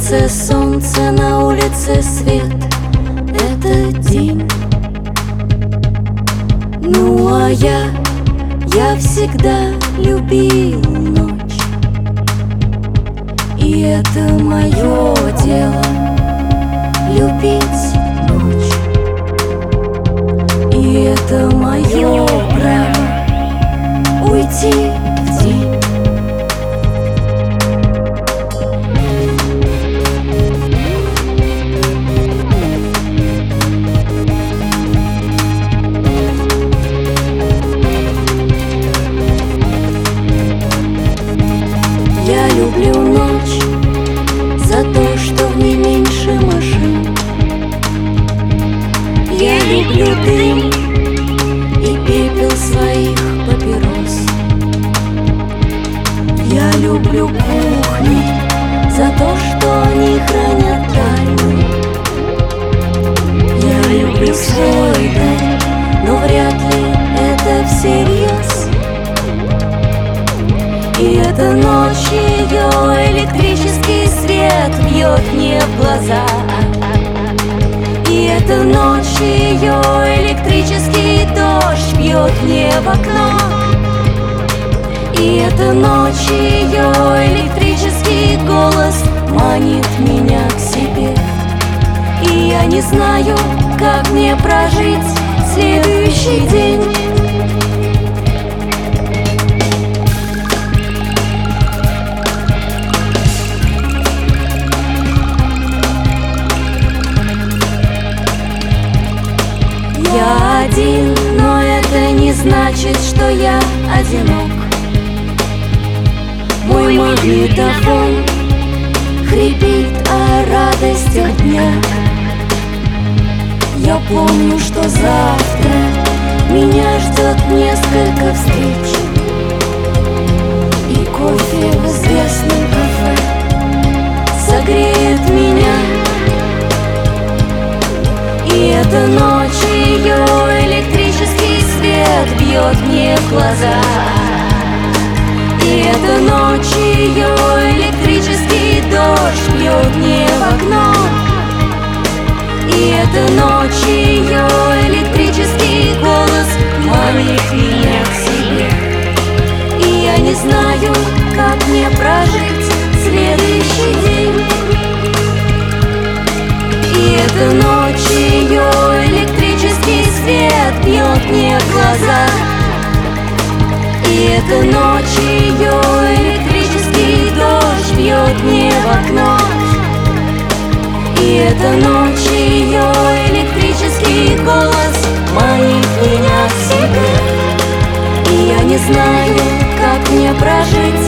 сердце солнце, на улице свет. Это день. Ну а я всегда любил ночь. И это мое дело — любить ночь. И это мое право — уйти в день. Я люблю ночь за то, что в ней меньше машин. Я люблю дым и пепел своих папирос. Я люблю кухни за то, что они хранят тайну. Я люблю свой дом, но вряд ли это всерьез. И эта ночь, ее электрический свет бьет мне в глаза. И эта ночь, ее электрический дождь бьет мне в окно. И эта ночь, ее электрический голос манит меня к себе. И я не знаю, как мне прожить следующий день. Я один, но это не значит, что я одинок. Мой магнитофон хрипит о радостях дня. Я помню, что завтра меня ждет несколько встреч. И кофе в известном кафе согреет меня. И эта ночь, ее электрический свет бьет мне в глаза. И эта ночь, ее электрический дождь бьет мне в окно. И эта ночь, ее электрический голос манит меня к себе. И я не знаю, как мне прожить следующий день. И эта ночь, ее электрический свет бьет мне в глаза. И эта ночь, ее электрический дождь бьет мне в окно. И эта ночь, ее электрический голос манит меня к себе. И я не знаю, как мне прожить